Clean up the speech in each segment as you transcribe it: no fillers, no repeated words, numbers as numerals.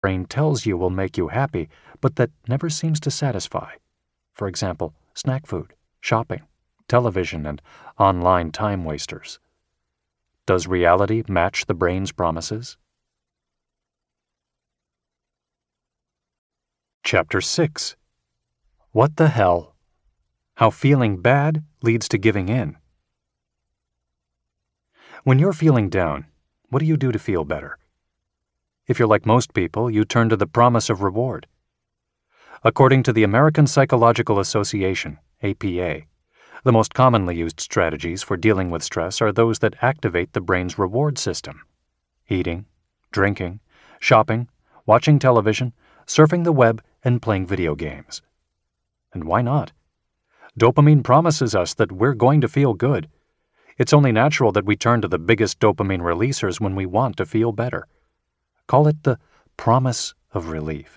brain tells you will make you happy, but that never seems to satisfy. For example, snack food, shopping, television, and online time wasters. Does reality match the brain's promises? Chapter 6. What the hell? How feeling bad leads to giving in. When you're feeling down, what do you do to feel better? If you're like most people, you turn to the promise of reward. According to the American Psychological Association, APA, the most commonly used strategies for dealing with stress are those that activate the brain's reward system. Eating, drinking, shopping, watching television, surfing the web, and playing video games. And why not? Dopamine promises us that we're going to feel good. It's only natural that we turn to the biggest dopamine releasers when we want to feel better. Call it the promise of relief.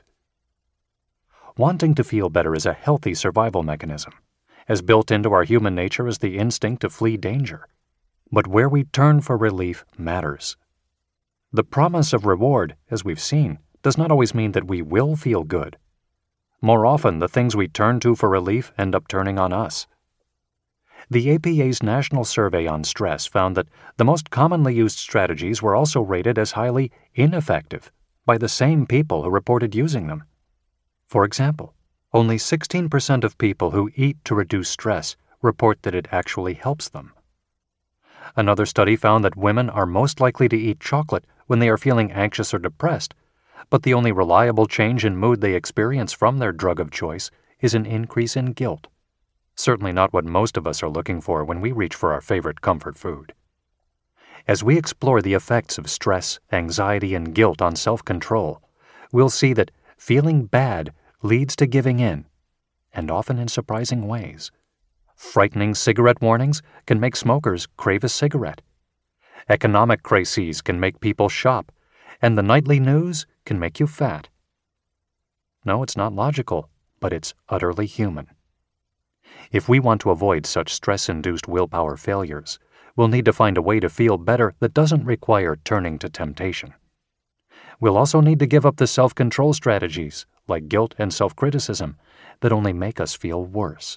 Wanting to feel better is a healthy survival mechanism, as built into our human nature as the instinct to flee danger. But where we turn for relief matters. The promise of reward, as we've seen, does not always mean that we will feel good. More often, the things we turn to for relief end up turning on us. The APA's National Survey on Stress found that the most commonly used strategies were also rated as highly ineffective by the same people who reported using them. For example, only 16% of people who eat to reduce stress report that it actually helps them. Another study found that women are most likely to eat chocolate when they are feeling anxious or depressed, but the only reliable change in mood they experience from their drug of choice is an increase in guilt. Certainly not what most of us are looking for when we reach for our favorite comfort food. As we explore the effects of stress, anxiety, and guilt on self-control, we'll see that feeling bad leads to giving in, and often in surprising ways. Frightening cigarette warnings can make smokers crave a cigarette. Economic crises can make people shop, and the nightly news can make you fat. No, it's not logical, but it's utterly human. If we want to avoid such stress-induced willpower failures, we'll need to find a way to feel better that doesn't require turning to temptation. We'll also need to give up the self-control strategies, like guilt and self-criticism, that only make us feel worse.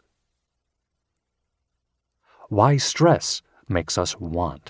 Why stress makes us want.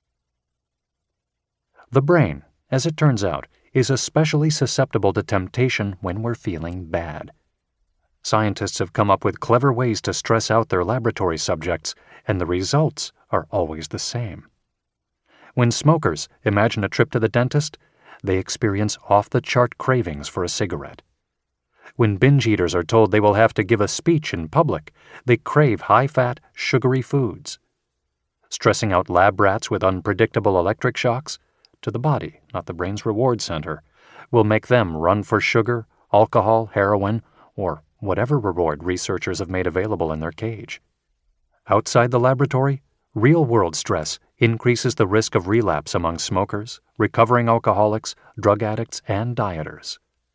The brain, as it turns out, is especially susceptible to temptation when we're feeling bad. Scientists have come up with clever ways to stress out their laboratory subjects, and the results are always the same. When smokers imagine a trip to the dentist, they experience off-the-chart cravings for a cigarette. When binge eaters are told they will have to give a speech in public, they crave high-fat, sugary foods. Stressing out lab rats with unpredictable electric shocks, to the body, not the brain's reward center, will make them run for sugar, alcohol, heroin, or whatever reward researchers have made available in their cage. Outside the laboratory, real-world stress increases the risk of relapse among smokers, recovering alcoholics, drug addicts, and dieters.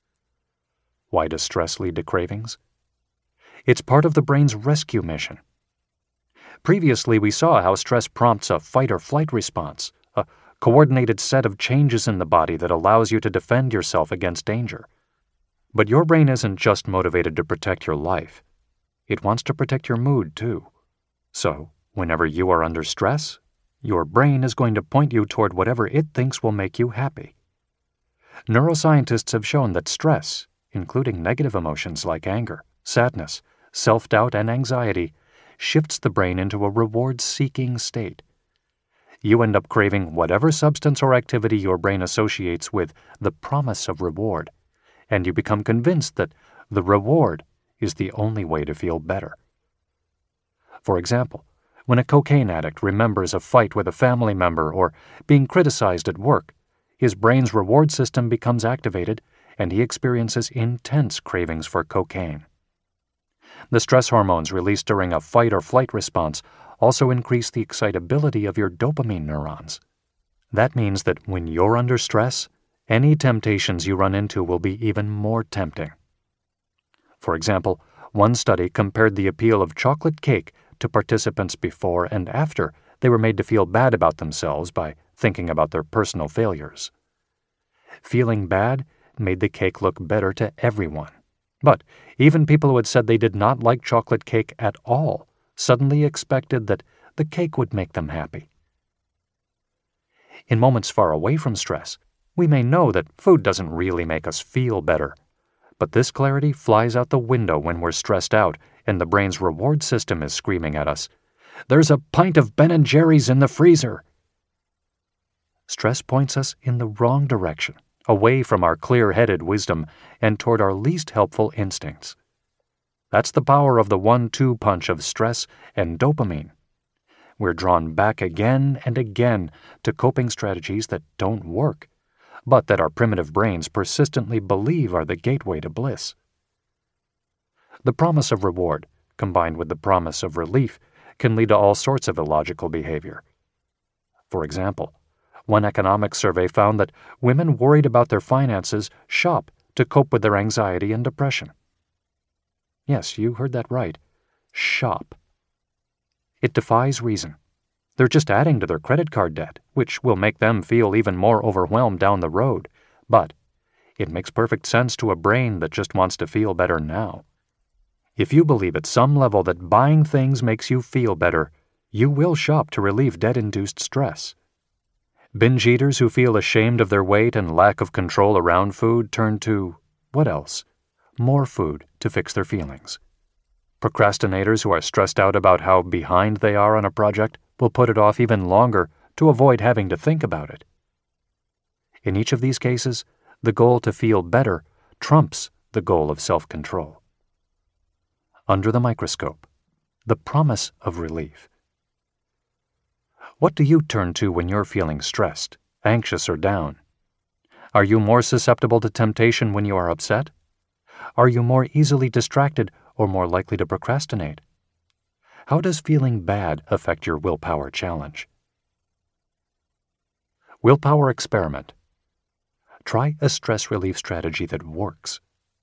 Why does stress lead to cravings? It's part of the brain's rescue mission. Previously, we saw how stress prompts a fight-or-flight response, a coordinated set of changes in the body that allows you to defend yourself against danger. But your brain isn't just motivated to protect your life. It wants to protect your mood, too. So, whenever you are under stress, your brain is going to point you toward whatever it thinks will make you happy. Neuroscientists have shown that stress, including negative emotions like anger, sadness, self-doubt, and anxiety, shifts the brain into a reward-seeking state. You end up craving whatever substance or activity your brain associates with the promise of reward, and you become convinced that the reward is the only way to feel better. For example, when a cocaine addict remembers a fight with a family member or being criticized at work, his brain's reward system becomes activated and he experiences intense cravings for cocaine. The stress hormones released during a fight or flight response also increase the excitability of your dopamine neurons. That means that when you're under stress, any temptations you run into will be even more tempting. For example, one study compared the appeal of chocolate cake to participants before and after they were made to feel bad about themselves by thinking about their personal failures. Feeling bad made the cake look better to everyone. But even people who had said they did not like chocolate cake at all suddenly expected that the cake would make them happy. In moments far away from stress, we may know that food doesn't really make us feel better. But this clarity flies out the window when we're stressed out and the brain's reward system is screaming at us, "There's a pint of Ben & Jerry's in the freezer." Stress points us in the wrong direction, away from our clear-headed wisdom and toward our least helpful instincts. That's the power of the 1-2 punch of stress and dopamine. We're drawn back again and again to coping strategies that don't work, but that our primitive brains persistently believe are the gateway to bliss. The promise of reward, combined with the promise of relief, can lead to all sorts of illogical behavior. For example, one economic survey found that women worried about their finances shop to cope with their anxiety and depression. Yes, you heard that right. Shop. It defies reason. They're just adding to their credit card debt, which will make them feel even more overwhelmed down the road. But it makes perfect sense to a brain that just wants to feel better now. If you believe at some level that buying things makes you feel better, you will shop to relieve debt-induced stress. Binge eaters who feel ashamed of their weight and lack of control around food turn to, what else? More food to fix their feelings. Procrastinators who are stressed out about how behind they are on a project will put it off even longer to avoid having to think about it. In each of these cases, the goal to feel better trumps the goal of self-control. Under the microscope, the promise of relief. What do you turn to when you're feeling stressed, anxious, or down? Are you more susceptible to temptation when you are upset? Are you more easily distracted or more likely to procrastinate? How does feeling bad affect your willpower challenge? Willpower experiment. Try a stress relief strategy that works.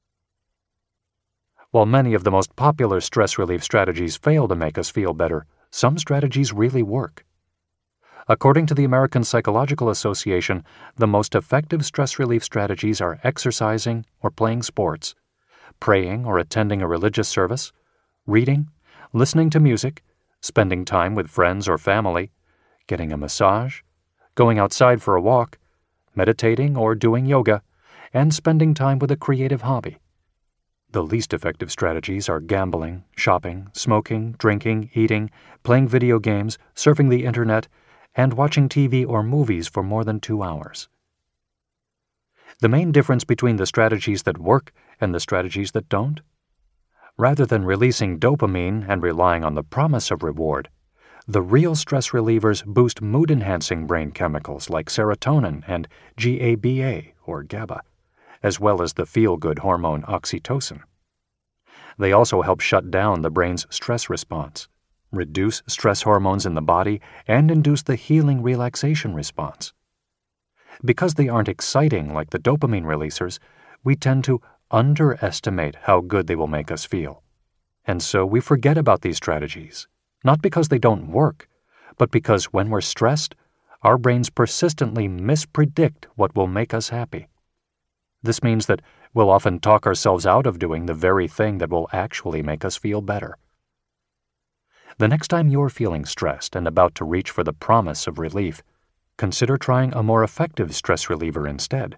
While many of the most popular stress relief strategies fail to make us feel better, some strategies really work. According to the American Psychological Association, the most effective stress relief strategies are exercising or playing sports, praying or attending a religious service, reading, listening to music, spending time with friends or family, getting a massage, going outside for a walk, meditating or doing yoga, and spending time with a creative hobby. The least effective strategies are gambling, shopping, smoking, drinking, eating, playing video games, surfing the internet, and watching TV or movies for more than 2 hours. The main difference between the strategies that work and the strategies that don't? Rather than releasing dopamine and relying on the promise of reward, the real stress relievers boost mood-enhancing brain chemicals like serotonin and GABA, or GABA, as well as the feel-good hormone oxytocin. They also help shut down the brain's stress response, reduce stress hormones in the body, and induce the healing relaxation response. Because they aren't exciting like the dopamine releasers, we tend to underestimate how good they will make us feel. And so we forget about these strategies, not because they don't work, but because when we're stressed, our brains persistently mispredict what will make us happy. This means that we'll often talk ourselves out of doing the very thing that will actually make us feel better. The next time you're feeling stressed and about to reach for the promise of relief, consider trying a more effective stress reliever instead.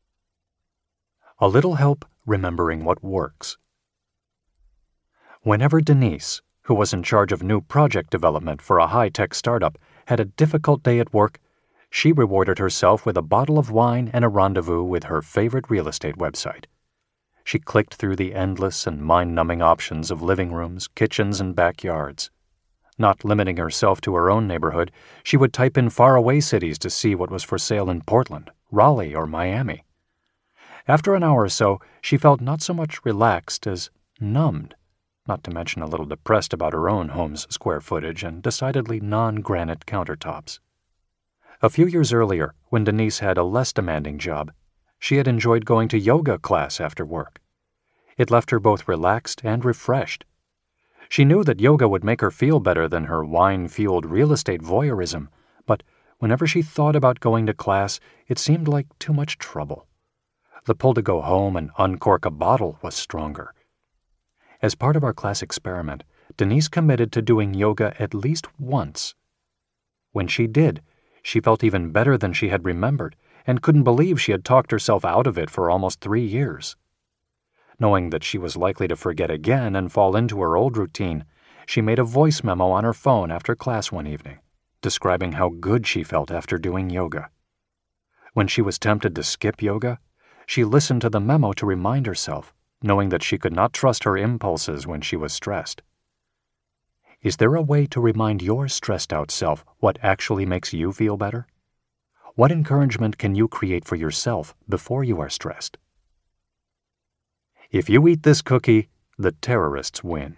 A little help remembering what works. Whenever Denise, who was in charge of new project development for a high-tech startup, had a difficult day at work, she rewarded herself with a bottle of wine and a rendezvous with her favorite real estate website. She clicked through the endless and mind-numbing options of living rooms, kitchens, and backyards. Not limiting herself to her own neighborhood, she would type in faraway cities to see what was for sale in Portland, Raleigh, or Miami. After an hour or so, she felt not so much relaxed as numbed, not to mention a little depressed about her own home's square footage and decidedly non-granite countertops. A few years earlier, when Denise had a less demanding job, she had enjoyed going to yoga class after work. It left her both relaxed and refreshed. She knew that yoga would make her feel better than her wine-fueled real estate voyeurism, but whenever she thought about going to class, it seemed like too much trouble. The pull to go home and uncork a bottle was stronger. As part of our class experiment, Denise committed to doing yoga at least once. When she did, she felt even better than she had remembered and couldn't believe she had talked herself out of it for almost 3 years. Knowing that she was likely to forget again and fall into her old routine, she made a voice memo on her phone after class one evening, describing how good she felt after doing yoga. When she was tempted to skip yoga, she listened to the memo to remind herself, knowing that she could not trust her impulses when she was stressed. Is there a way to remind your stressed-out self what actually makes you feel better? What encouragement can you create for yourself before you are stressed? If you eat this cookie, the terrorists win.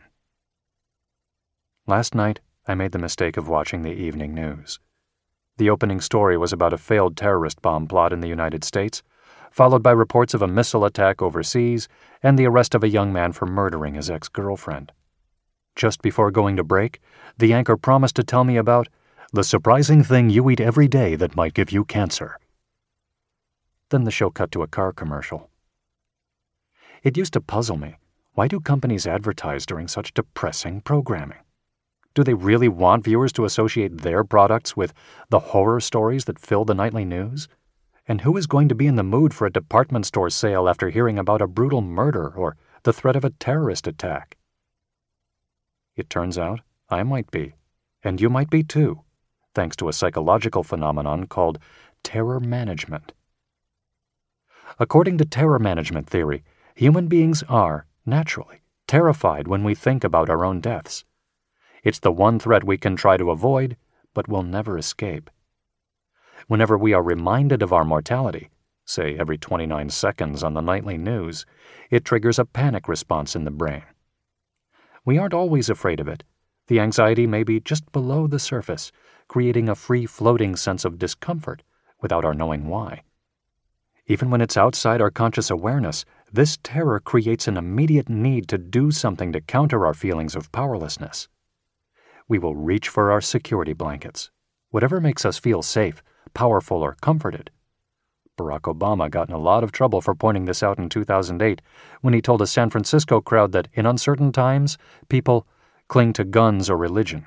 Last night, I made the mistake of watching the evening news. The opening story was about a failed terrorist bomb plot in the United States, followed by reports of a missile attack overseas and the arrest of a young man for murdering his ex-girlfriend. Just before going to break, the anchor promised to tell me about the surprising thing you eat every day that might give you cancer. Then the show cut to a car commercial. It used to puzzle me. Why do companies advertise during such depressing programming? Do they really want viewers to associate their products with the horror stories that fill the nightly news? And who is going to be in the mood for a department store sale after hearing about a brutal murder or the threat of a terrorist attack? It turns out I might be, and you might be too, thanks to a psychological phenomenon called terror management. According to terror management theory, human beings are, naturally, terrified when we think about our own deaths. It's the one threat we can try to avoid, but will never escape. Whenever we are reminded of our mortality, say every 29 seconds on the nightly news, it triggers a panic response in the brain. We aren't always afraid of it. The anxiety may be just below the surface, creating a free-floating sense of discomfort without our knowing why. Even when it's outside our conscious awareness, this terror creates an immediate need to do something to counter our feelings of powerlessness. We will reach for our security blankets, whatever makes us feel safe, powerful, or comforted. Barack Obama got in a lot of trouble for pointing this out in 2008 when he told a San Francisco crowd that in uncertain times, people cling to guns or religion.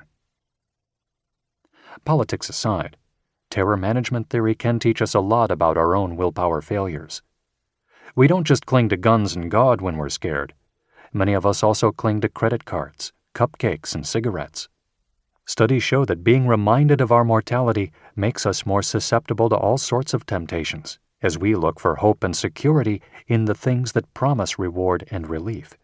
Politics aside, terror management theory can teach us a lot about our own willpower failures. We don't just cling to guns and God when we're scared. Many of us also cling to credit cards, cupcakes, and cigarettes. Studies show that being reminded of our mortality makes us more susceptible to all sorts of temptations, as we look for hope and security in the things that promise reward and relief.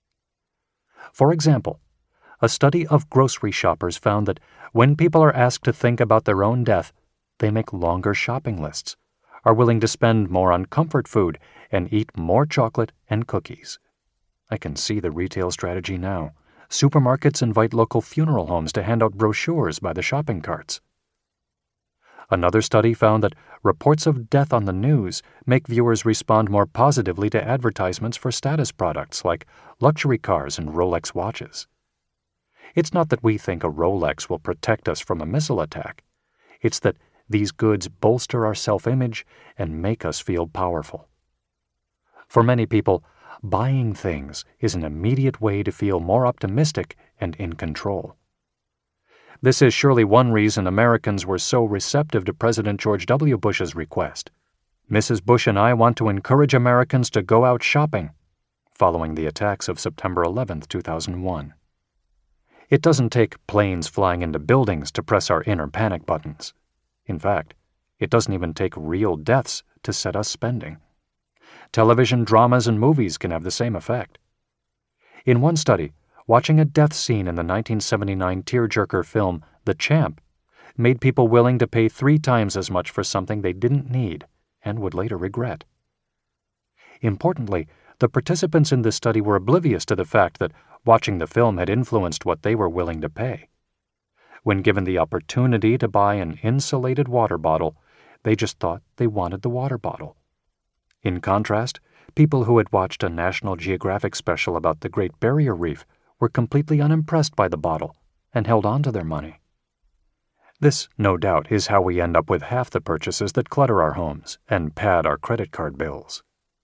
For example, a study of grocery shoppers found that when people are asked to think about their own death, they make longer shopping lists, are willing to spend more on comfort food, and eat more chocolate and cookies. I can see the retail strategy now. Supermarkets invite local funeral homes to hand out brochures by the shopping carts. Another study found that reports of death on the news make viewers respond more positively to advertisements for status products like luxury cars and Rolex watches. It's not that we think a Rolex will protect us from a missile attack. It's that these goods bolster our self-image and make us feel powerful. For many people, buying things is an immediate way to feel more optimistic and in control. This is surely one reason Americans were so receptive to President George W. Bush's request. Mrs. Bush and I want to encourage Americans to go out shopping, following the attacks of September 11, 2001. It doesn't take planes flying into buildings to press our inner panic buttons. In fact, it doesn't even take real deaths to set us spending. Television dramas and movies can have the same effect. In one study, watching a death scene in the 1979 tearjerker film The Champ made people willing to pay 3 times as much for something they didn't need and would later regret. Importantly, the participants in this study were oblivious to the fact that watching the film had influenced what they were willing to pay. When given the opportunity to buy an insulated water bottle, they just thought they wanted the water bottle. In contrast, people who had watched a National Geographic special about the Great Barrier Reef were completely unimpressed by the bottle and held on to their money. This, no doubt, is how we end up with half the purchases that clutter our homes and pad our credit card bills.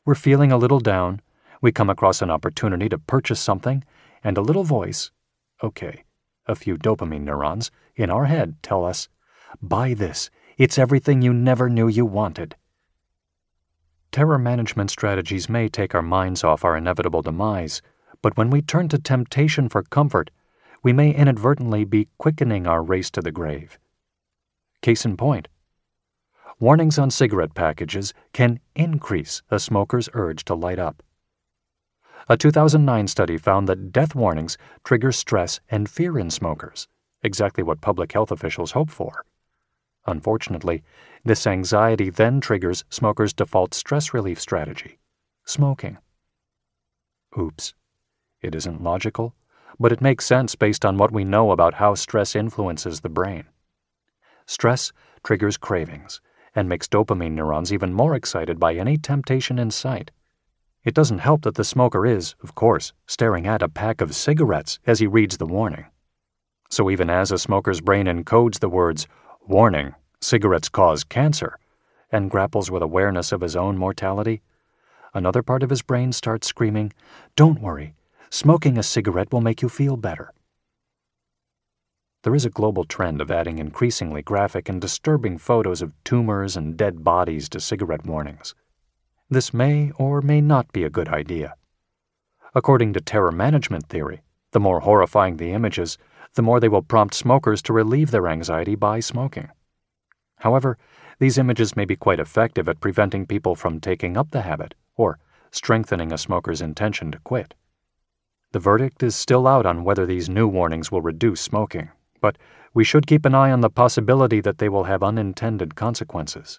We're feeling a little down, we come across an opportunity to purchase something, and a little voice, okay, a few dopamine neurons, in our head tell us, buy this, it's everything you never knew you wanted. Terror management strategies may take our minds off our inevitable demise, but when we turn to temptation for comfort, we may inadvertently be quickening our race to the grave. Case in point, warnings on cigarette packages can increase a smoker's urge to light up. A 2009 study found that death warnings trigger stress and fear in smokers, exactly what public health officials hope for. Unfortunately, this anxiety then triggers smokers' default stress relief strategy, smoking. Oops. It isn't logical, but it makes sense based on what we know about how stress influences the brain. Stress triggers cravings and makes dopamine neurons even more excited by any temptation in sight. It doesn't help that the smoker is, of course, staring at a pack of cigarettes as he reads the warning. So even as a smoker's brain encodes the words, "Warning, cigarettes cause cancer," and grapples with awareness of his own mortality, another part of his brain starts screaming, "Don't worry, smoking a cigarette will make you feel better." There is a global trend of adding increasingly graphic and disturbing photos of tumors and dead bodies to cigarette warnings. This may or may not be a good idea. According to terror management theory, the more horrifying the images, the more they will prompt smokers to relieve their anxiety by smoking. However, these images may be quite effective at preventing people from taking up the habit or strengthening a smoker's intention to quit. The verdict is still out on whether these new warnings will reduce smoking, but we should keep an eye on the possibility that they will have unintended consequences.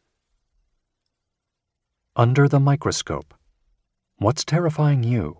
Under the microscope. What's terrifying you?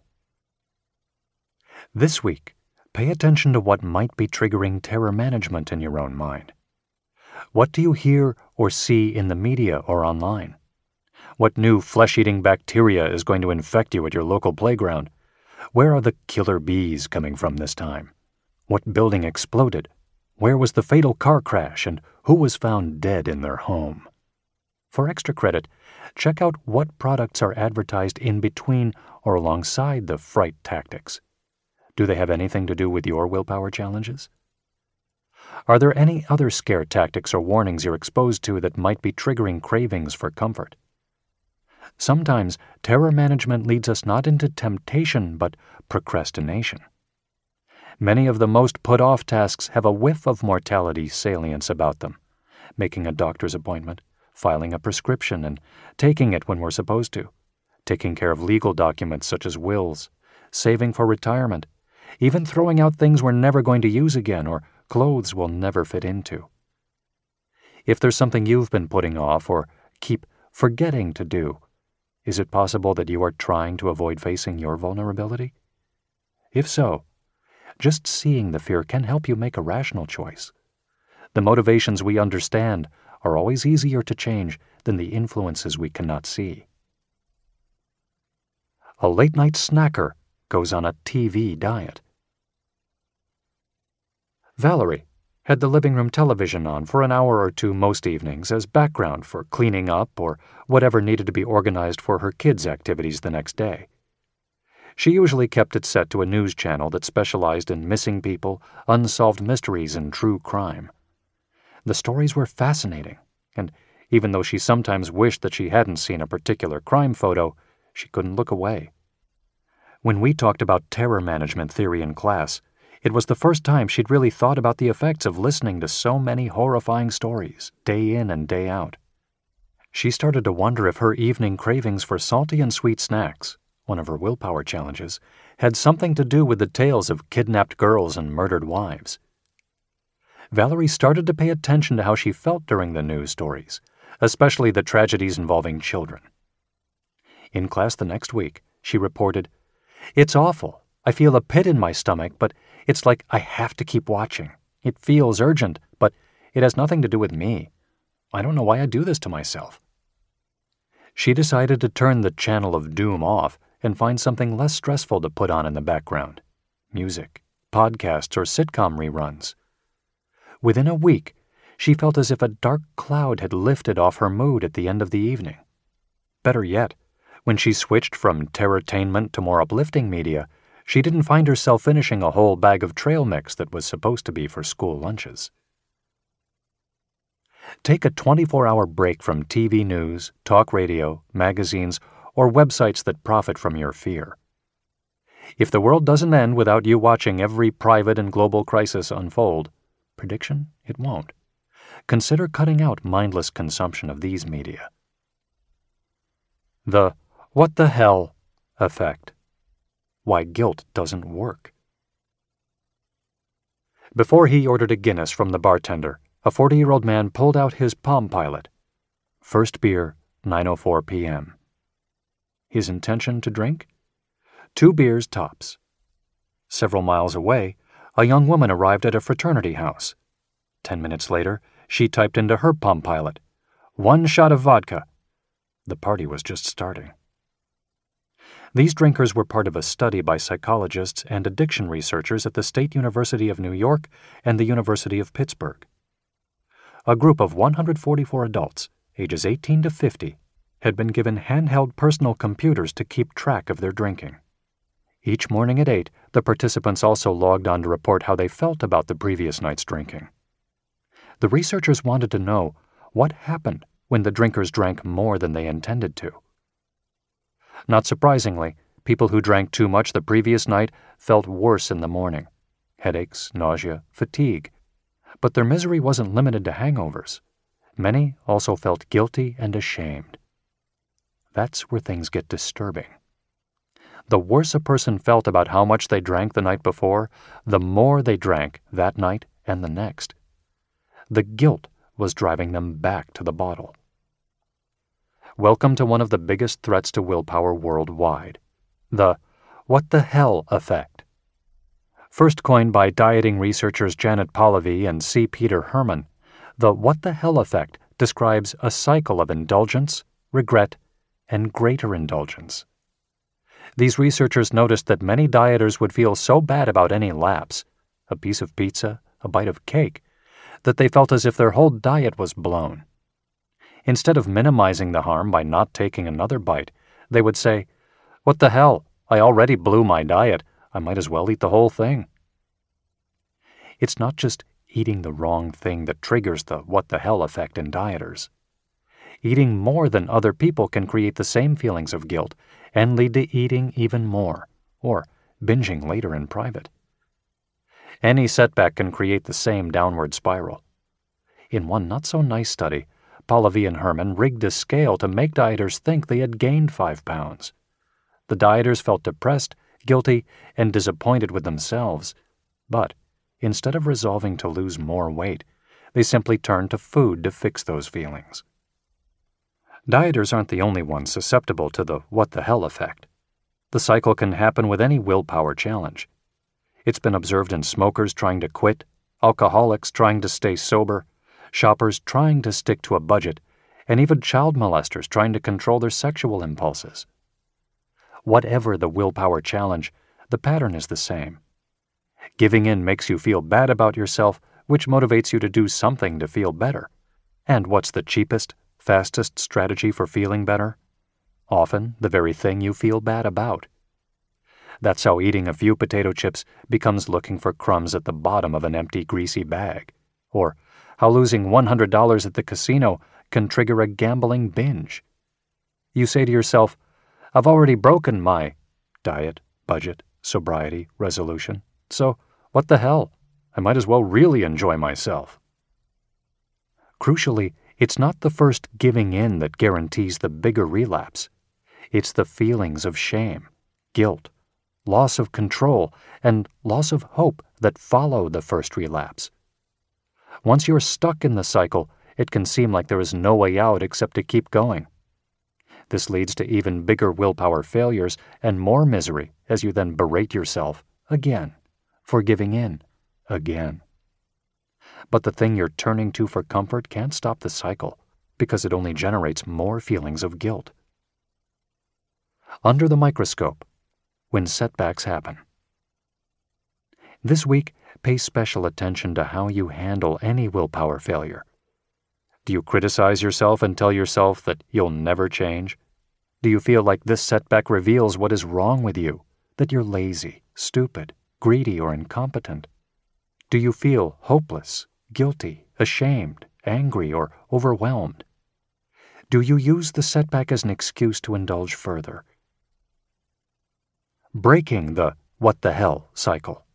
This week, pay attention to what might be triggering terror management in your own mind. What do you hear or see in the media or online? What new flesh-eating bacteria is going to infect you at your local playground? Where are the killer bees coming from this time? What building exploded? Where was the fatal car crash, and who was found dead in their home? For extra credit, check out what products are advertised in between or alongside the fright tactics. Do they have anything to do with your willpower challenges? Are there any other scare tactics or warnings you're exposed to that might be triggering cravings for comfort? Sometimes terror management leads us not into temptation but procrastination. Many of the most put-off tasks have a whiff of mortality salience about them. Making a doctor's appointment, filing a prescription and taking it when we're supposed to, taking care of legal documents such as wills, saving for retirement, even throwing out things we're never going to use again or clothes we'll never fit into. If there's something you've been putting off or keep forgetting to do, is it possible that you are trying to avoid facing your vulnerability? If so, just seeing the fear can help you make a rational choice. The motivations we understand are always easier to change than the influences we cannot see. A late-night snacker goes on a TV diet. Valerie had the living room television on for an hour or two most evenings as background for cleaning up or whatever needed to be organized for her kids' activities the next day. She usually kept it set to a news channel that specialized in missing people, unsolved mysteries, and true crime. The stories were fascinating, and even though she sometimes wished that she hadn't seen a particular crime photo, she couldn't look away. When we talked about terror management theory in class, it was the first time she'd really thought about the effects of listening to so many horrifying stories, day in and day out. She started to wonder if her evening cravings for salty and sweet snacks, one of her willpower challenges, had something to do with the tales of kidnapped girls and murdered wives. Valerie started to pay attention to how she felt during the news stories, especially the tragedies involving children. In class the next week, she reported, "It's awful. I feel a pit in my stomach, but it's like I have to keep watching. It feels urgent, but it has nothing to do with me. I don't know why I do this to myself." She decided to turn the channel of doom off and find something less stressful to put on in the background: music, podcasts, or sitcom reruns. Within a week, she felt as if a dark cloud had lifted off her mood at the end of the evening. Better yet, When she switched from terrortainment to more uplifting media, she didn't find herself finishing a whole bag of trail mix that was supposed to be for school lunches. Take a 24-hour break from TV news, talk radio, magazines, or websites that profit from your fear. If the world doesn't end without you watching every private and global crisis unfold, prediction, it won't. Consider cutting out mindless consumption of these media. The "what the hell" effect. Why guilt doesn't work. Before he ordered a Guinness from the bartender, a 40-year-old man pulled out his Palm Pilot. First beer, 9:04 p.m. His intention to drink? 2 beers tops. Several miles away, a young woman arrived at a fraternity house. 10 minutes later, she typed into her Palm Pilot, 1 shot of vodka. The party was just starting. These drinkers were part of a study by psychologists and addiction researchers at the State University of New York and the University of Pittsburgh. A group of 144 adults, ages 18 to 50, had been given handheld personal computers to keep track of their drinking. Each morning at 8, the participants also logged on to report how they felt about the previous night's drinking. The researchers wanted to know what happened when the drinkers drank more than they intended to. Not surprisingly, people who drank too much the previous night felt worse in the morning: headaches, nausea, fatigue. But their misery wasn't limited to hangovers. Many also felt guilty and ashamed. That's where things get disturbing. The worse a person felt about how much they drank the night before, the more they drank that night and the next. The guilt was driving them back to the bottle. Welcome to one of the biggest threats to willpower worldwide: the "what the hell" effect. First coined by dieting researchers Janet Polivy and C. Peter Herman, the "what the hell" effect describes a cycle of indulgence, regret, and greater indulgence. These researchers noticed that many dieters would feel so bad about any lapse, a piece of pizza, a bite of cake, that they felt as if their whole diet was blown. Instead of minimizing the harm by not taking another bite, they would say, "What the hell? I already blew my diet. I might as well eat the whole thing." It's not just eating the wrong thing that triggers the "what the hell" effect in dieters. Eating more than other people can create the same feelings of guilt and lead to eating even more, or binging later in private. Any setback can create the same downward spiral. In one not-so-nice study, Polivy and Herman rigged a scale to make dieters think they had gained 5 pounds. The dieters felt depressed, guilty, and disappointed with themselves. But instead of resolving to lose more weight, they simply turned to food to fix those feelings. Dieters aren't the only ones susceptible to the "what the hell" effect. The cycle can happen with any willpower challenge. It's been observed in smokers trying to quit, alcoholics trying to stay sober, shoppers trying to stick to a budget, and even child molesters trying to control their sexual impulses. Whatever the willpower challenge, the pattern is the same. Giving in makes you feel bad about yourself, which motivates you to do something to feel better. And what's the cheapest, fastest strategy for feeling better? Often the very thing you feel bad about. That's how eating a few potato chips becomes looking for crumbs at the bottom of an empty, greasy bag. Or how losing $100 at the casino can trigger a gambling binge. You say to yourself, "I've already broken my diet, budget, sobriety, resolution, so what the hell? I might as well really enjoy myself." Crucially, it's not the first giving in that guarantees the bigger relapse. It's the feelings of shame, guilt, loss of control, and loss of hope that follow the first relapse. Once you're stuck in the cycle, it can seem like there is no way out except to keep going. This leads to even bigger willpower failures and more misery as you then berate yourself again for giving in again. But the thing you're turning to for comfort can't stop the cycle because it only generates more feelings of guilt. Under the microscope, when setbacks happen. This week, pay special attention to how you handle any willpower failure. Do you criticize yourself and tell yourself that you'll never change? Do you feel like this setback reveals what is wrong with you, that you're lazy, stupid, greedy, or incompetent? Do you feel hopeless, guilty, ashamed, angry, or overwhelmed? Do you use the setback as an excuse to indulge further? Breaking the "what the hell" cycle.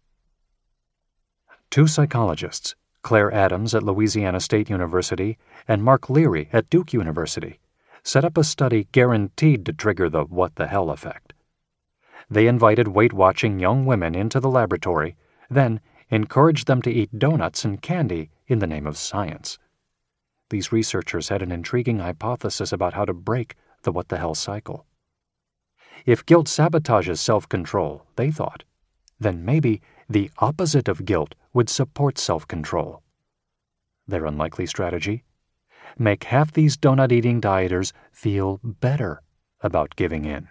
Two psychologists, Claire Adams at Louisiana State University and Mark Leary at Duke University, set up a study guaranteed to trigger the "what the hell" effect. They invited weight-watching young women into the laboratory, then encouraged them to eat donuts and candy in the name of science. These researchers had an intriguing hypothesis about how to break the "what the hell" cycle. If guilt sabotages self-control, they thought, then maybe the opposite of guilt would support self-control. Their unlikely strategy? Make half these donut-eating dieters feel better about giving in.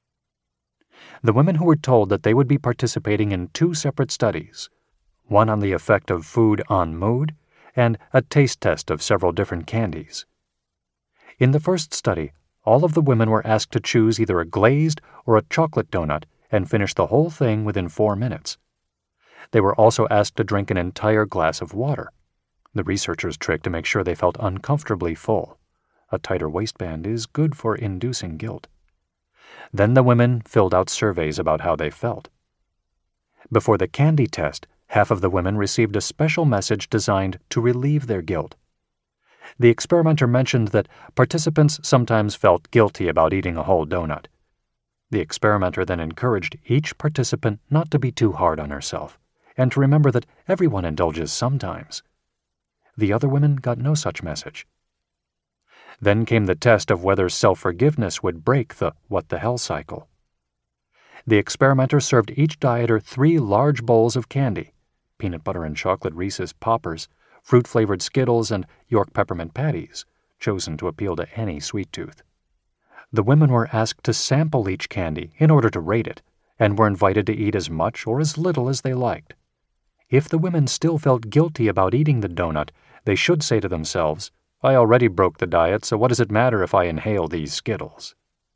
The women who were told that they would be participating in two separate studies, one on the effect of food on mood, and a taste test of several different candies. In the first study, all of the women were asked to choose either a glazed or a chocolate donut and finish the whole thing within 4 minutes. They were also asked to drink an entire glass of water, the researchers' trick to make sure they felt uncomfortably full. A tighter waistband is good for inducing guilt. Then the women filled out surveys about how they felt. Before the candy test, half of the women received a special message designed to relieve their guilt. The experimenter mentioned that participants sometimes felt guilty about eating a whole donut. The experimenter then encouraged each participant not to be too hard on herself, and to remember that everyone indulges sometimes. The other women got no such message. Then came the test of whether self-forgiveness would break the "what the hell" cycle. The experimenter served each dieter 3 large bowls of candy, peanut butter and chocolate Reese's Poppers, fruit-flavored Skittles, and York peppermint patties, chosen to appeal to any sweet tooth. The women were asked to sample each candy in order to rate it, and were invited to eat as much or as little as they liked. If the women still felt guilty about eating the donut, they should say to themselves, "I already broke the diet, so what does it matter if I inhale these Skittles?"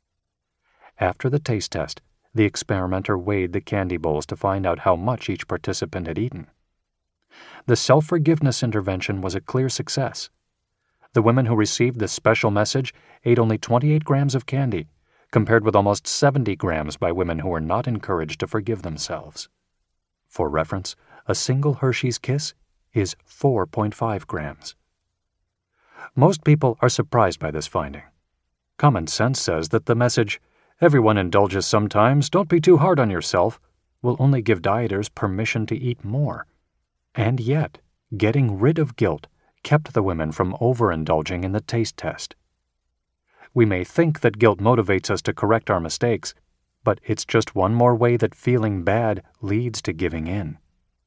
After the taste test, the experimenter weighed the candy bowls to find out how much each participant had eaten. The self-forgiveness intervention was a clear success. The women who received this special message ate only 28 grams of candy, compared with almost 70 grams by women who were not encouraged to forgive themselves. For reference, a single Hershey's Kiss is 4.5 grams. Most people are surprised by this finding. Common sense says that the message, "Everyone indulges sometimes, don't be too hard on yourself," will only give dieters permission to eat more. And yet, getting rid of guilt kept the women from overindulging in the taste test. We may think that guilt motivates us to correct our mistakes, but it's just one more way that feeling bad leads to giving in.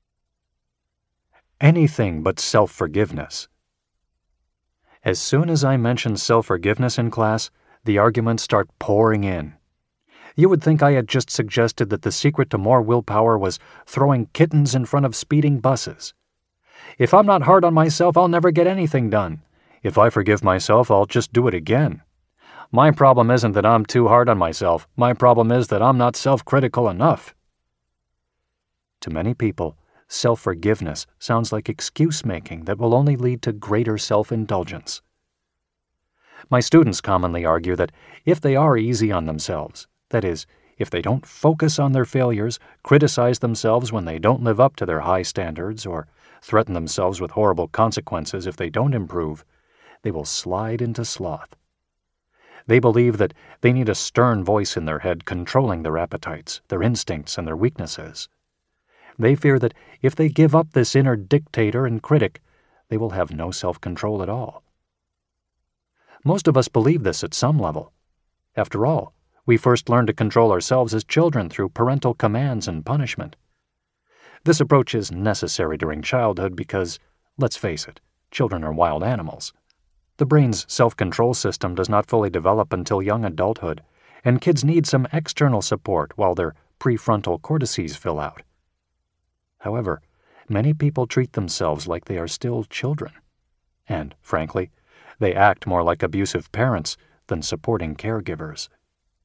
Anything but self-forgiveness. As soon as I mention self-forgiveness in class, the arguments start pouring in. You would think I had just suggested that the secret to more willpower was throwing kittens in front of speeding buses. If I'm not hard on myself, I'll never get anything done. If I forgive myself, I'll just do it again. My problem isn't that I'm too hard on myself. My problem is that I'm not self-critical enough. To many people, self-forgiveness sounds like excuse-making that will only lead to greater self-indulgence. My students commonly argue that if they are easy on themselves, that is, if they don't focus on their failures, criticize themselves when they don't live up to their high standards, or threaten themselves with horrible consequences if they don't improve, they will slide into sloth. They believe that they need a stern voice in their head controlling their appetites, their instincts, and their weaknesses. They fear that if they give up this inner dictator and critic, they will have no self-control at all. Most of us believe this at some level. After all, we first learned to control ourselves as children through parental commands and punishment. This approach is necessary during childhood because, let's face it, children are wild animals. The brain's self-control system does not fully develop until young adulthood, and kids need some external support while their prefrontal cortices fill out. However, many people treat themselves like they are still children. And, frankly, they act more like abusive parents than supporting caregivers.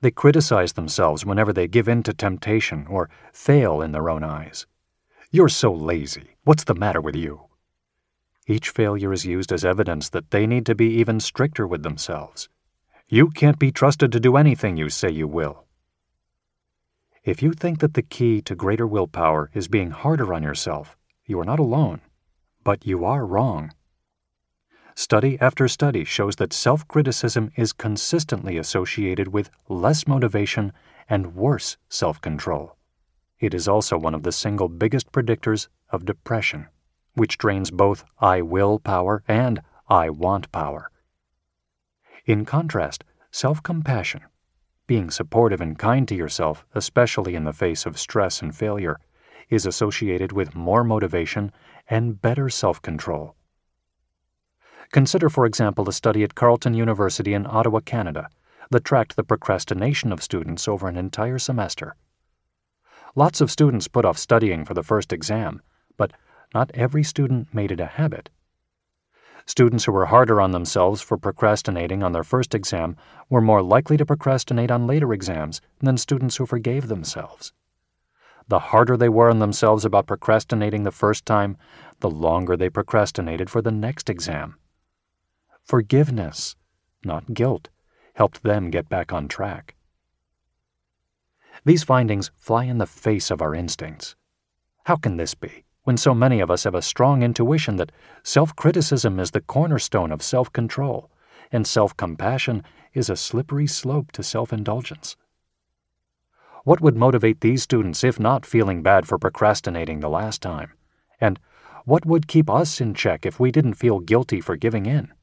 They criticize themselves whenever they give in to temptation or fail in their own eyes. "You're so lazy. What's the matter with you?" Each failure is used as evidence that they need to be even stricter with themselves. "You can't be trusted to do anything you say you will." If you think that the key to greater willpower is being harder on yourself, you are not alone, but you are wrong. Study after study shows that self-criticism is consistently associated with less motivation and worse self-control. It is also one of the single biggest predictors of depression, which drains both "I will" power and "I want" power. In contrast, self-compassion, being supportive and kind to yourself, especially in the face of stress and failure, is associated with more motivation and better self-control. Consider, for example, a study at Carleton University in Ottawa, Canada, that tracked the procrastination of students over an entire semester. Lots of students put off studying for the first exam, but not every student made it a habit. Students who were harder on themselves for procrastinating on their first exam were more likely to procrastinate on later exams than students who forgave themselves. The harder they were on themselves about procrastinating the first time, the longer they procrastinated for the next exam. Forgiveness, not guilt, helped them get back on track. These findings fly in the face of our instincts. How can this be, when so many of us have a strong intuition that self-criticism is the cornerstone of self-control, and self-compassion is a slippery slope to self-indulgence? What would motivate these students if not feeling bad for procrastinating the last time? And what would keep us in check if we didn't feel guilty for giving in?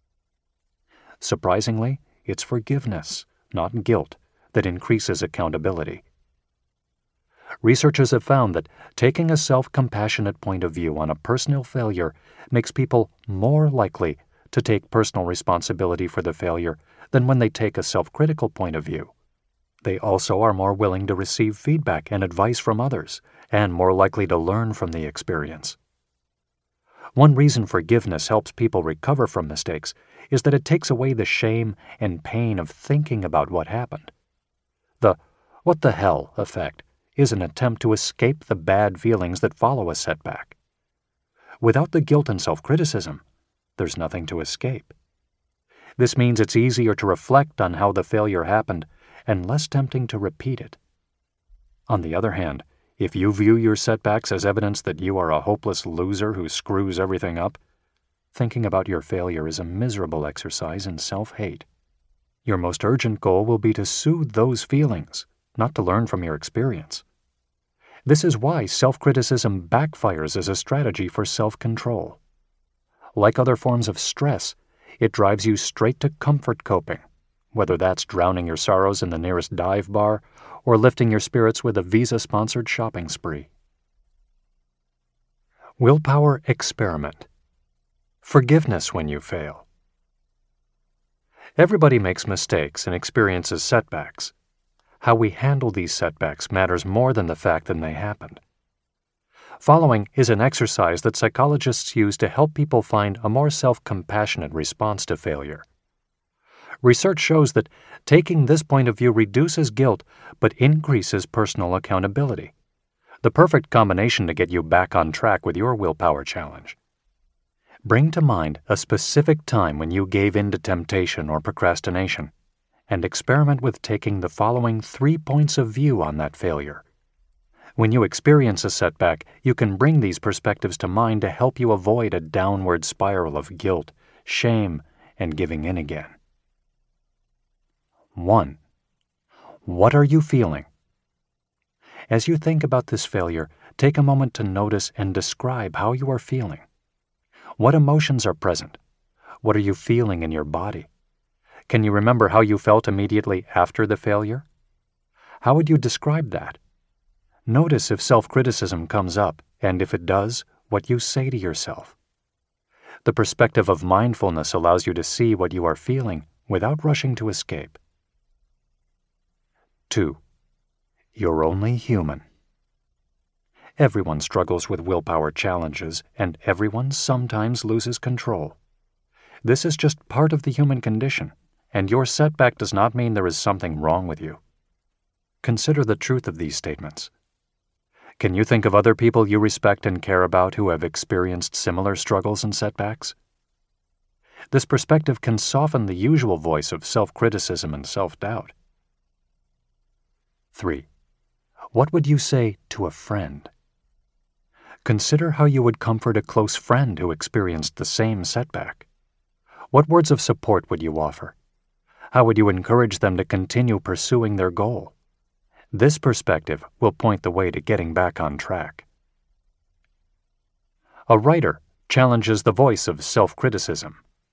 Surprisingly, it's forgiveness, not guilt, that increases accountability. Researchers have found that taking a self-compassionate point of view on a personal failure makes people more likely to take personal responsibility for the failure than when they take a self-critical point of view. They also are more willing to receive feedback and advice from others, and more likely to learn from the experience. One reason forgiveness helps people recover from mistakes is that it takes away the shame and pain of thinking about what happened. The "what the hell" effect is an attempt to escape the bad feelings that follow a setback. Without the guilt and self-criticism, there's nothing to escape. This means it's easier to reflect on how the failure happened and less tempting to repeat it. On the other hand, if you view your setbacks as evidence that you are a hopeless loser who screws everything up, thinking about your failure is a miserable exercise in self-hate. Your most urgent goal will be to soothe those feelings, not to learn from your experience. This is why self-criticism backfires as a strategy for self-control. Like other forms of stress, it drives you straight to comfort coping, whether that's drowning your sorrows in the nearest dive bar or lifting your spirits with a Visa-sponsored shopping spree. Willpower experiment. Forgiveness when you fail. Everybody makes mistakes and experiences setbacks. How we handle these setbacks matters more than the fact that they happened. Following is an exercise that psychologists use to help people find a more self-compassionate response to failure. Research shows that taking this point of view reduces guilt but increases personal accountability, the perfect combination to get you back on track with your willpower challenge. Bring to mind a specific time when you gave in to temptation or procrastination, and experiment with taking the following 3 points of view on that failure. When you experience a setback, you can bring these perspectives to mind to help you avoid a downward spiral of guilt, shame, and giving in again. 1. What are you feeling? As you think about this failure, take a moment to notice and describe how you are feeling. What emotions are present? What are you feeling in your body? Can you remember how you felt immediately after the failure? How would you describe that? Notice if self-criticism comes up, and if it does, what you say to yourself. The perspective of mindfulness allows you to see what you are feeling without rushing to escape. 2. You're only human. Everyone struggles with willpower challenges, and everyone sometimes loses control. This is just part of the human condition, and your setback does not mean there is something wrong with you. Consider the truth of these statements. Can you think of other people you respect and care about who have experienced similar struggles and setbacks? This perspective can soften the usual voice of self-criticism and self-doubt. 3. What would you say to a friend? Consider how you would comfort a close friend who experienced the same setback. What words of support would you offer? How would you encourage them to continue pursuing their goal? This perspective will point the way to getting back on track. A writer challenges the voice of self-criticism.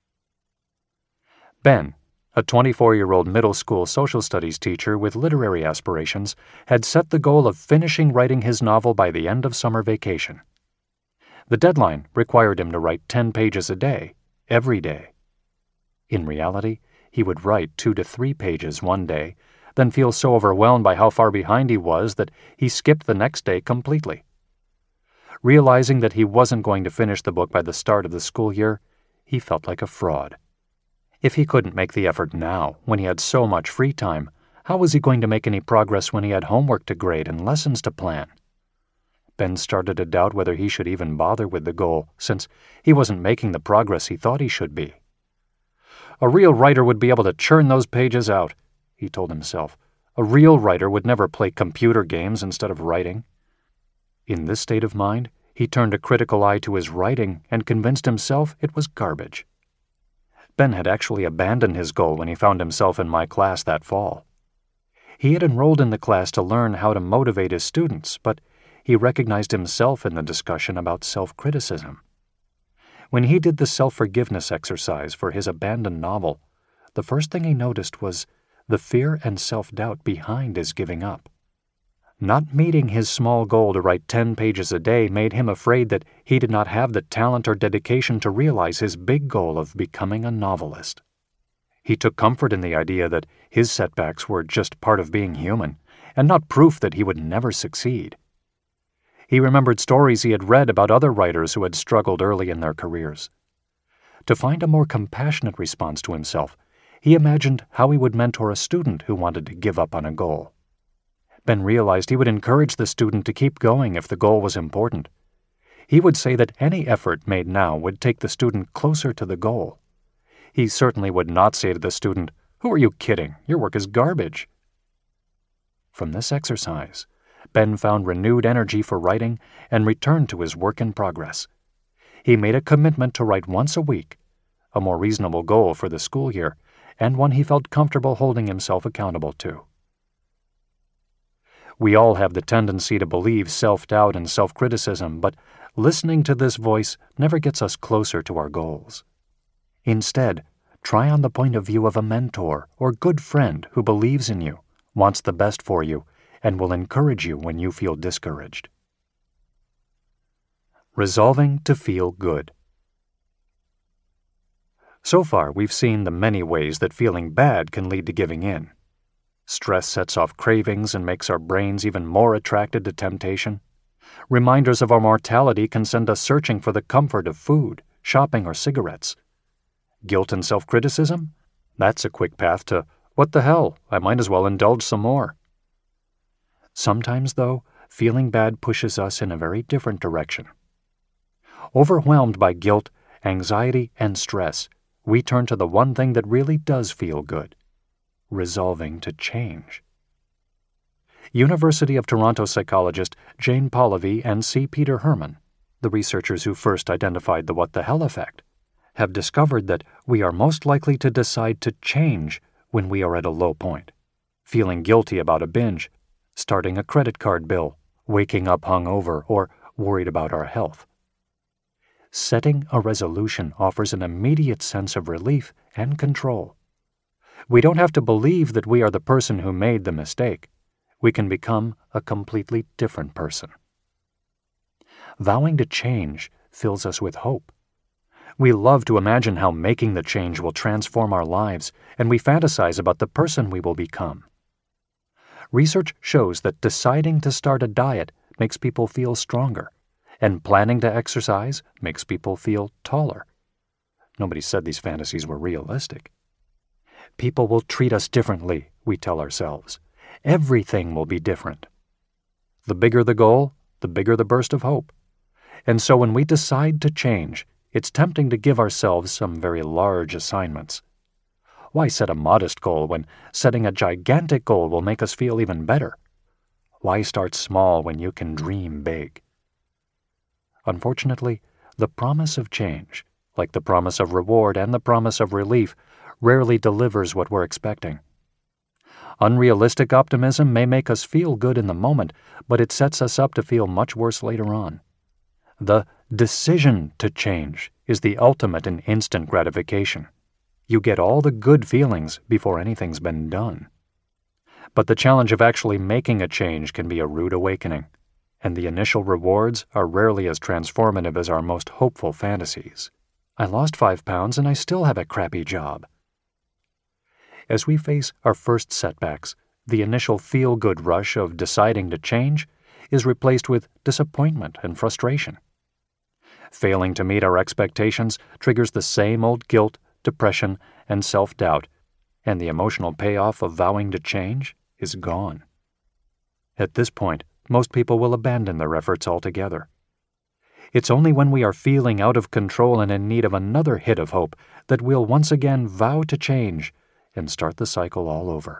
Ben, a 24-year-old middle school social studies teacher with literary aspirations, had set the goal of finishing writing his novel by the end of summer vacation. The deadline required him to write 10 pages a day, every day. In reality, he would write 2 to 3 pages one day, then feel so overwhelmed by how far behind he was that he skipped the next day completely. Realizing that he wasn't going to finish the book by the start of the school year, he felt like a fraud. If he couldn't make the effort now, when he had so much free time, how was he going to make any progress when he had homework to grade and lessons to plan? Ben started to doubt whether he should even bother with the goal, since he wasn't making the progress he thought he should be. A real writer would be able to churn those pages out, he told himself. A real writer would never play computer games instead of writing. In this state of mind, he turned a critical eye to his writing and convinced himself it was garbage. Ben had actually abandoned his goal when he found himself in my class that fall. He had enrolled in the class to learn how to motivate his students, but he recognized himself in the discussion about self-criticism. When he did the self-forgiveness exercise for his abandoned novel, the first thing he noticed was the fear and self-doubt behind his giving up. Not meeting his small goal to write 10 pages a day made him afraid that he did not have the talent or dedication to realize his big goal of becoming a novelist. He took comfort in the idea that his setbacks were just part of being human, and not proof that he would never succeed. He remembered stories he had read about other writers who had struggled early in their careers. To find a more compassionate response to himself, he imagined how he would mentor a student who wanted to give up on a goal. Ben realized he would encourage the student to keep going if the goal was important. He would say that any effort made now would take the student closer to the goal. He certainly would not say to the student, "Who are you kidding? Your work is garbage." From this exercise, Ben found renewed energy for writing and returned to his work in progress. He made a commitment to write once a week, a more reasonable goal for the school year, and one he felt comfortable holding himself accountable to. We all have the tendency to believe self-doubt and self-criticism, but listening to this voice never gets us closer to our goals. Instead, try on the point of view of a mentor or good friend who believes in you, wants the best for you, and will encourage you when you feel discouraged. Resolving to feel good. So far, we've seen the many ways that feeling bad can lead to giving in. Stress sets off cravings and makes our brains even more attracted to temptation. Reminders of our mortality can send us searching for the comfort of food, shopping, or cigarettes. Guilt and self-criticism? That's a quick path to, what the hell, I might as well indulge some more. Sometimes, though, feeling bad pushes us in a very different direction. Overwhelmed by guilt, anxiety, and stress, we turn to the one thing that really does feel good: resolving to change. University of Toronto psychologist Jane Polivy and C. Peter Herman, the researchers who first identified the what the hell effect, have discovered that we are most likely to decide to change when we are at a low point, feeling guilty about a binge, starting a credit card bill, waking up hungover, or worried about our health. Setting a resolution offers an immediate sense of relief and control. We don't have to believe that we are the person who made the mistake. We can become a completely different person. Vowing to change fills us with hope. We love to imagine how making the change will transform our lives, and we fantasize about the person we will become. Research shows that deciding to start a diet makes people feel stronger, and planning to exercise makes people feel taller. Nobody said these fantasies were realistic. People will treat us differently, we tell ourselves. Everything will be different. The bigger the goal, the bigger the burst of hope. And so when we decide to change, it's tempting to give ourselves some very large assignments. Why set a modest goal when setting a gigantic goal will make us feel even better? Why start small when you can dream big? Unfortunately, the promise of change, like the promise of reward and the promise of relief, rarely delivers what we're expecting. Unrealistic optimism may make us feel good in the moment, but it sets us up to feel much worse later on. The decision to change is the ultimate in instant gratification. You get all the good feelings before anything's been done. But the challenge of actually making a change can be a rude awakening, and the initial rewards are rarely as transformative as our most hopeful fantasies. I lost 5 pounds and I still have a crappy job. As we face our first setbacks, the initial feel-good rush of deciding to change is replaced with disappointment and frustration. Failing to meet our expectations triggers the same old guilt, depression, and self-doubt, and the emotional payoff of vowing to change is gone. At this point, most people will abandon their efforts altogether. It's only when we are feeling out of control and in need of another hit of hope that we'll once again vow to change and start the cycle all over.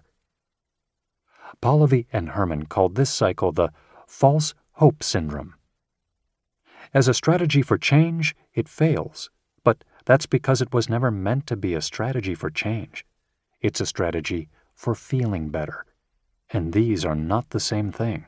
Pahlavi and Herman called this cycle the false hope syndrome. As a strategy for change, it fails, but that's because it was never meant to be a strategy for change. It's a strategy for feeling better, and these are not the same thing.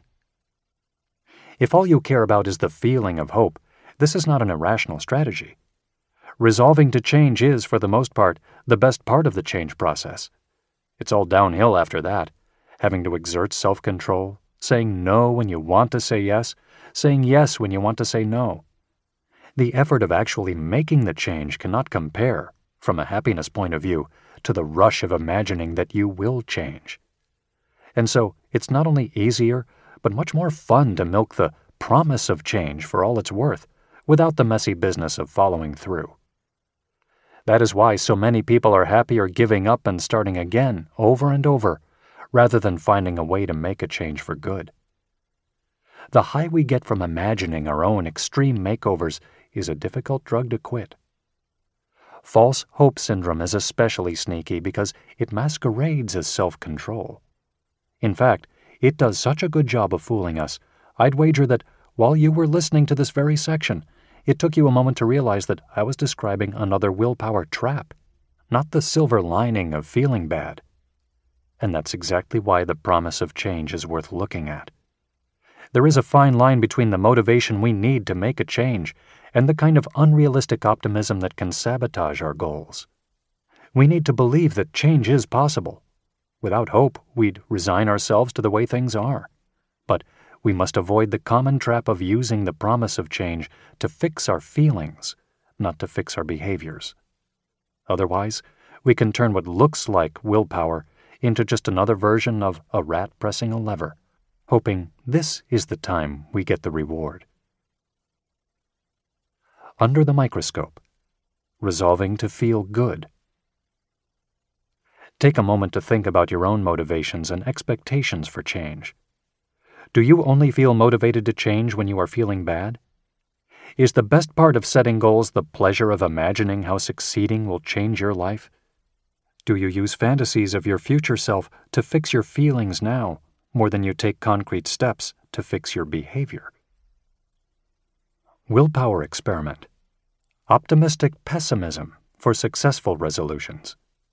If all you care about is the feeling of hope, this is not an irrational strategy. Resolving to change is, for the most part, the best part of the change process. It's all downhill after that, having to exert self-control, saying no when you want to say yes, saying yes when you want to say no. The effort of actually making the change cannot compare, from a happiness point of view, to the rush of imagining that you will change. And so, it's not only easier, but much more fun to milk the promise of change for all it's worth, without the messy business of following through. That is why so many people are happier giving up and starting again, over and over, rather than finding a way to make a change for good. The high we get from imagining our own extreme makeovers is a difficult drug to quit. False hope syndrome is especially sneaky because it masquerades as self-control. In fact, it does such a good job of fooling us, I'd wager that while you were listening to this very section, it took you a moment to realize that I was describing another willpower trap, not the silver lining of feeling bad. And that's exactly why the promise of change is worth looking at. There is a fine line between the motivation we need to make a change and the kind of unrealistic optimism that can sabotage our goals. We need to believe that change is possible. Without hope, we'd resign ourselves to the way things are. But we must avoid the common trap of using the promise of change to fix our feelings, not to fix our behaviors. Otherwise, we can turn what looks like willpower into just another version of a rat pressing a lever, hoping this is the time we get the reward. Under the microscope, resolving to feel good. Take a moment to think about your own motivations and expectations for change. Do you only feel motivated to change when you are feeling bad? Is the best part of setting goals the pleasure of imagining how succeeding will change your life? Do you use fantasies of your future self to fix your feelings now, more than you take concrete steps to fix your behavior? Willpower experiment. Optimistic pessimism for successful resolutions.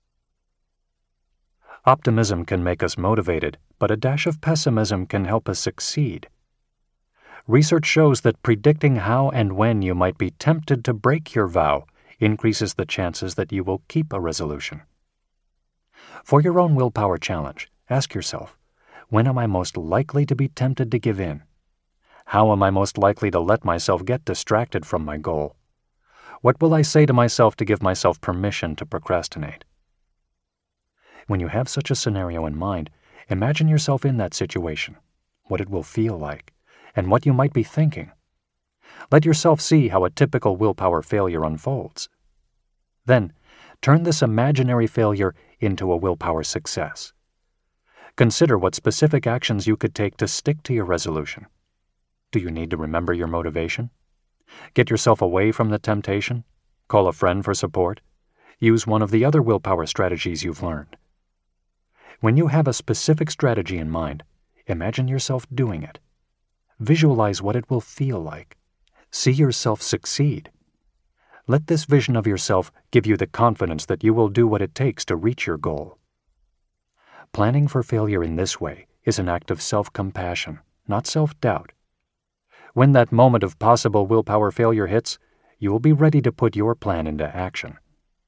Optimism can make us motivated, but a dash of pessimism can help us succeed. Research shows that predicting how and when you might be tempted to break your vow increases the chances that you will keep a resolution. For your own willpower challenge, ask yourself, when am I most likely to be tempted to give in? How am I most likely to let myself get distracted from my goal? What will I say to myself to give myself permission to procrastinate? When you have such a scenario in mind, imagine yourself in that situation, what it will feel like, and what you might be thinking. Let yourself see how a typical willpower failure unfolds. Then, turn this imaginary failure into a willpower success. Consider what specific actions you could take to stick to your resolution. Do you need to remember your motivation? Get yourself away from the temptation? Call a friend for support? Use one of the other willpower strategies you've learned. When you have a specific strategy in mind, imagine yourself doing it. Visualize what it will feel like. See yourself succeed. Let this vision of yourself give you the confidence that you will do what it takes to reach your goal. Planning for failure in this way is an act of self-compassion, not self-doubt. When that moment of possible willpower failure hits, you will be ready to put your plan into action.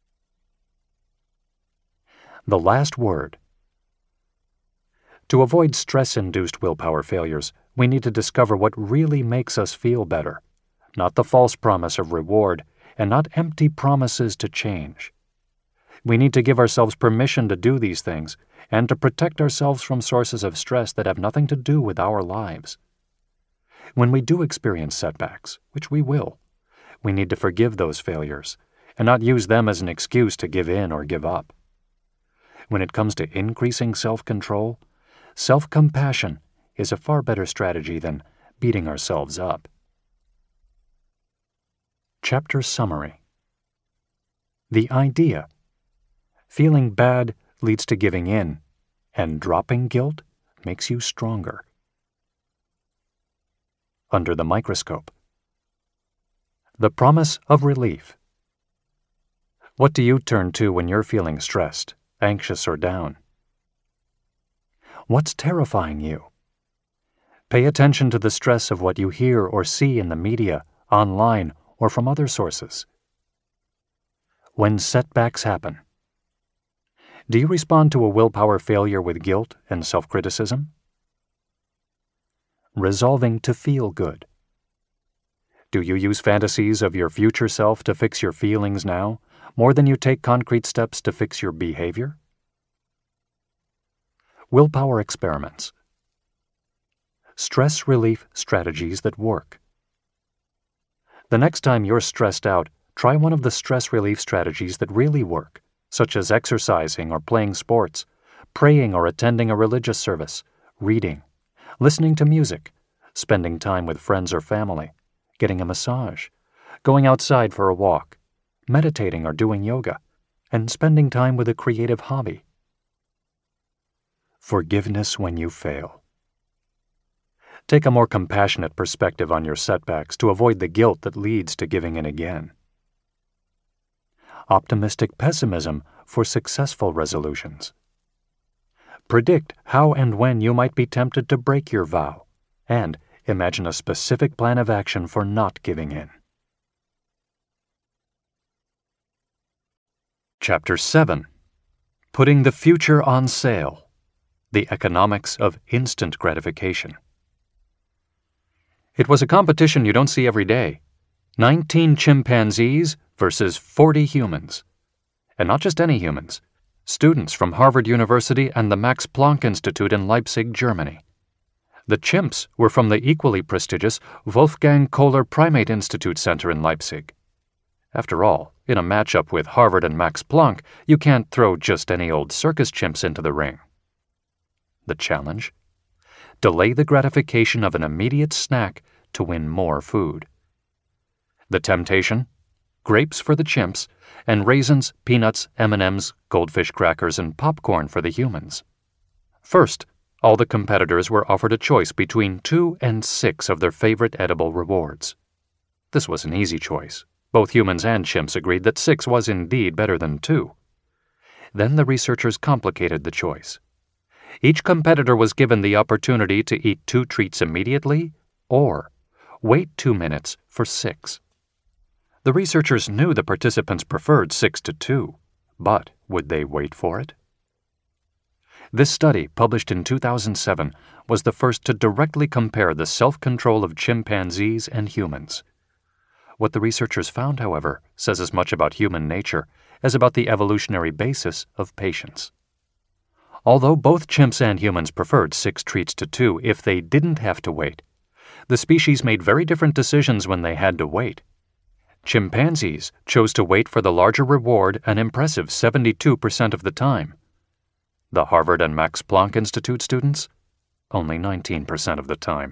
The last word. To avoid stress-induced willpower failures, we need to discover what really makes us feel better, not the false promise of reward, and not empty promises to change. We need to give ourselves permission to do these things and to protect ourselves from sources of stress that have nothing to do with our lives. When we do experience setbacks, which we will, we need to forgive those failures and not use them as an excuse to give in or give up. When it comes to increasing self-control, self-compassion is a far better strategy than beating ourselves up. Chapter Summary. The idea. Feeling bad leads to giving in, and dropping guilt makes you stronger. Under the microscope. The promise of relief. What do you turn to when you're feeling stressed, anxious, or down? What's terrifying you? Pay attention to the stress of what you hear or see in the media, online, or from other sources. When setbacks happen, do you respond to a willpower failure with guilt and self-criticism? Resolving to feel good. Do you use fantasies of your future self to fix your feelings now, more than you take concrete steps to fix your behavior? Willpower experiments. Stress relief strategies that work. The next time you're stressed out, try one of the stress relief strategies that really work, such as exercising or playing sports, praying or attending a religious service, reading, listening to music, spending time with friends or family, getting a massage, going outside for a walk, meditating or doing yoga, and spending time with a creative hobby. Forgiveness when you fail. Take a more compassionate perspective on your setbacks to avoid the guilt that leads to giving in again. Optimistic pessimism for successful resolutions. Predict how and when you might be tempted to break your vow, and imagine a specific plan of action for not giving in. Chapter 7. Putting the Future on Sale. The Economics of Instant Gratification. It was a competition you don't see every day. 19 chimpanzees versus 40 humans. And not just any humans. Students from Harvard University and the Max Planck Institute in Leipzig, Germany. The chimps were from the equally prestigious Wolfgang Kohler Primate Institute Center in Leipzig. After all, in a matchup with Harvard and Max Planck, you can't throw just any old circus chimps into the ring. The challenge? Delay the gratification of an immediate snack to win more food. The temptation? Grapes for the chimps, and raisins, peanuts, M&Ms, goldfish crackers, and popcorn for the humans. First, all the competitors were offered a choice between 2 and 6 of their favorite edible rewards. This was an easy choice. Both humans and chimps agreed that 6 was indeed better than 2. Then the researchers complicated the choice. Each competitor was given the opportunity to eat 2 treats immediately, or wait 2 minutes for 6. The researchers knew the participants preferred 6 to 2, but would they wait for it? This study, published in 2007, was the first to directly compare the self-control of chimpanzees and humans. What the researchers found, however, says as much about human nature as about the evolutionary basis of patience. Although both chimps and humans preferred 6 treats to 2 if they didn't have to wait, the species made very different decisions when they had to wait. Chimpanzees chose to wait for the larger reward an impressive 72% of the time. The Harvard and Max Planck Institute students? Only 19% of the time.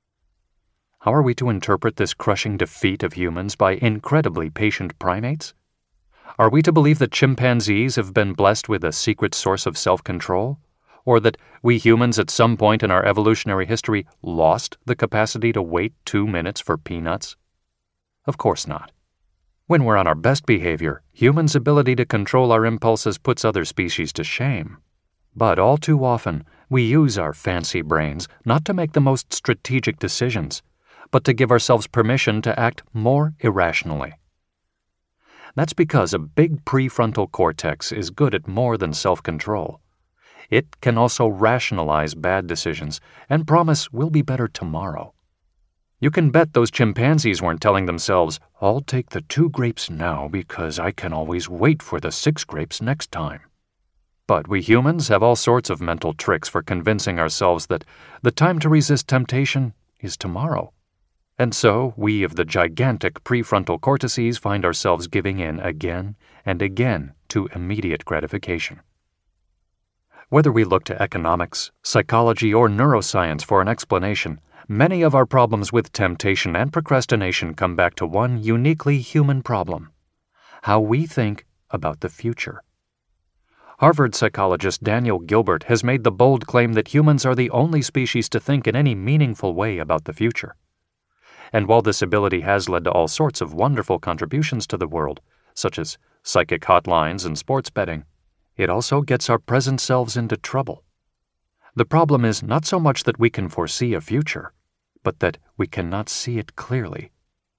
How are we to interpret this crushing defeat of humans by incredibly patient primates? Are we to believe that chimpanzees have been blessed with a secret source of self-control? Or that we humans at some point in our evolutionary history lost the capacity to wait 2 minutes for peanuts? Of course not. When we're on our best behavior, humans' ability to control our impulses puts other species to shame. But all too often, we use our fancy brains not to make the most strategic decisions, but to give ourselves permission to act more irrationally. That's because a big prefrontal cortex is good at more than self-control. It can also rationalize bad decisions and promise we'll be better tomorrow. You can bet those chimpanzees weren't telling themselves, "I'll take the 2 grapes now because I can always wait for the 6 grapes next time." But we humans have all sorts of mental tricks for convincing ourselves that the time to resist temptation is tomorrow. And so, we of the gigantic prefrontal cortices find ourselves giving in again and again to immediate gratification. Whether we look to economics, psychology, or neuroscience for an explanation, many of our problems with temptation and procrastination come back to one uniquely human problem: how we think about the future. Harvard psychologist Daniel Gilbert has made the bold claim that humans are the only species to think in any meaningful way about the future. And while this ability has led to all sorts of wonderful contributions to the world, such as psychic hotlines and sports betting, it also gets our present selves into trouble. The problem is not so much that we can foresee a future, but that we cannot see it clearly.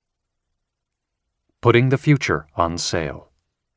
Putting the future on sale.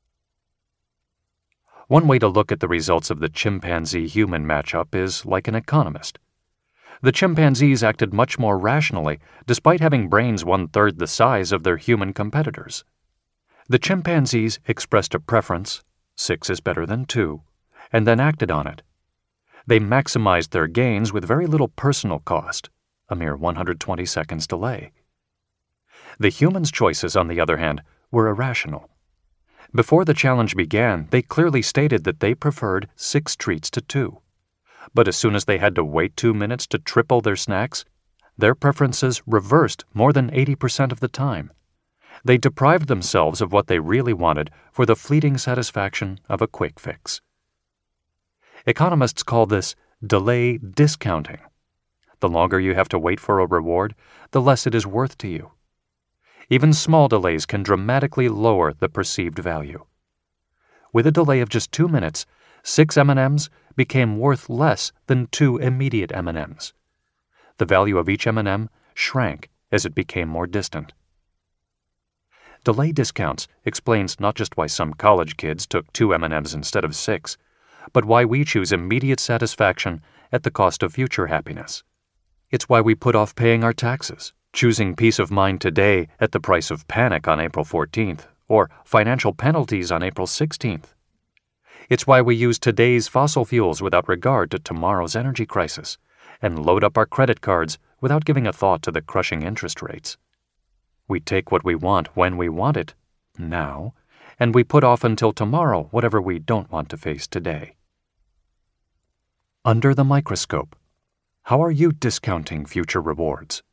One way to look at the results of the chimpanzee-human matchup is like an economist. The chimpanzees acted much more rationally, despite having brains 1/3 the size of their human competitors. The chimpanzees expressed a preference, 6 is better than 2, and then acted on it. They maximized their gains with very little personal cost, a mere 120 seconds delay. The humans' choices, on the other hand, were irrational. Before the challenge began, they clearly stated that they preferred 6 treats to 2. But as soon as they had to wait 2 minutes to triple their snacks, their preferences reversed more than 80% of the time. They deprived themselves of what they really wanted for the fleeting satisfaction of a quick fix. Economists call this delay discounting. The longer you have to wait for a reward, the less it is worth to you. Even small delays can dramatically lower the perceived value. With a delay of just 2 minutes, 6 M&Ms became worth less than 2 immediate M&Ms. The value of each M&M shrank as it became more distant. Delay discounts explains not just why some college kids took 2 M&Ms instead of 6, but why we choose immediate satisfaction at the cost of future happiness. It's why we put off paying our taxes, choosing peace of mind today at the price of panic on April 14th, or financial penalties on April 16th. It's why we use today's fossil fuels without regard to tomorrow's energy crisis, and load up our credit cards without giving a thought to the crushing interest rates. We take what we want when we want it, now, and we put off until tomorrow whatever we don't want to face today. Under the microscope, how are you discounting future rewards?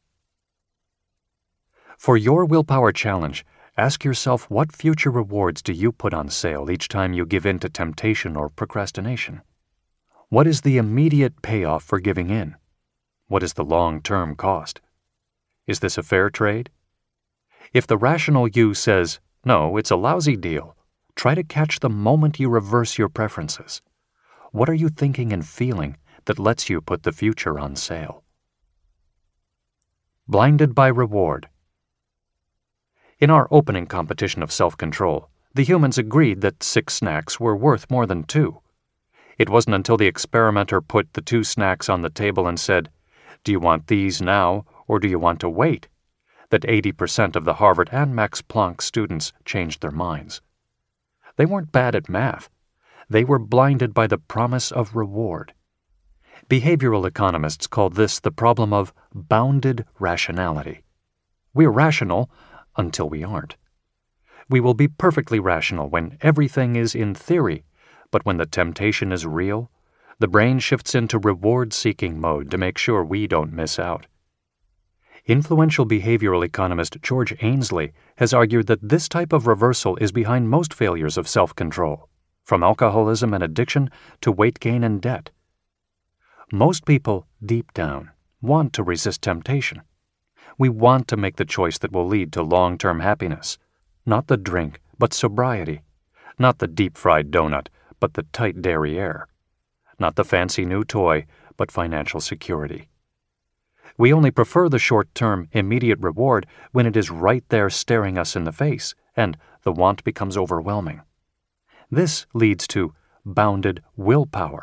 For your willpower challenge, ask yourself, what future rewards do you put on sale each time you give in to temptation or procrastination? What is the immediate payoff for giving in? What is the long-term cost? Is this a fair trade? If the rational you says, "No, it's a lousy deal," try to catch the moment you reverse your preferences. What are you thinking and feeling that lets you put the future on sale? Blinded by reward. In our opening competition of self-control, the humans agreed that 6 snacks were worth more than 2. It wasn't until the experimenter put the 2 snacks on the table and said, "Do you want these now, or do you want to wait?" that 80% of the Harvard and Max Planck students changed their minds. They weren't bad at math. They were blinded by the promise of reward. Behavioral economists call this the problem of bounded rationality. We're rational until we aren't. We will be perfectly rational when everything is in theory, but when the temptation is real, the brain shifts into reward-seeking mode to make sure we don't miss out. Influential behavioral economist George Ainsley has argued that this type of reversal is behind most failures of self-control, from alcoholism and addiction to weight gain and debt. Most people, deep down, want to resist temptation. We want to make the choice that will lead to long-term happiness, not the drink, but sobriety, not the deep-fried donut, but the tight derriere, not the fancy new toy, but financial security. We only prefer the short-term, immediate reward when it is right there staring us in the face, and the want becomes overwhelming. This leads to bounded willpower,